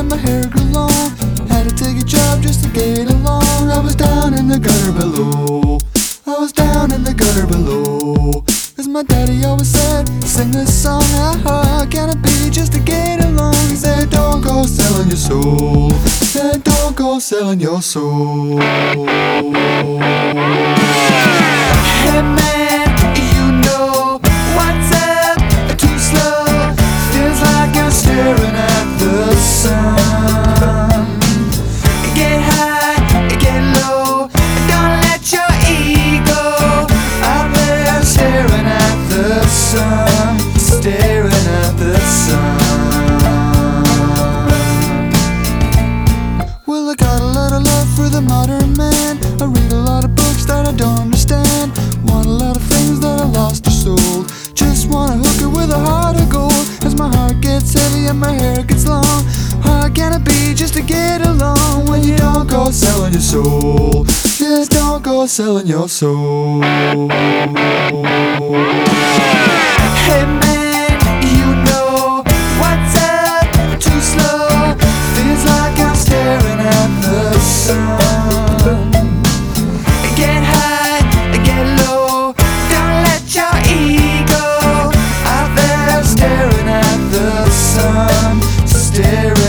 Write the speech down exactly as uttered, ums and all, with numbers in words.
and my hair grew long. Had to take a job just to get along. I was down in the gutter below. I was down in the gutter below. Cause my daddy always said, sing this song, how hard can it be just to get along? He said, don't go selling your soul. He said, don't go selling your soul. Hey man, you know what's up? Too slow. Feels like you're staring at the sun. Get high, get low. Don't let your ego out there staring at the sun, staring at the sun. Well, I got a lot of love for the modern man. I read a lot of books that I don't understand. Want a lot of things that I lost or sold. Just wanna hook it with a heart of gold. As my heart gets heavy and my hair gets long. Hard can it be just to get along when you don't go selling your soul? Just don't go selling your soul. Hey man, you know what's up? Too slow. Feels like I'm staring at the sun. Get high, get low. Don't let your ego out there staring at the sun, staring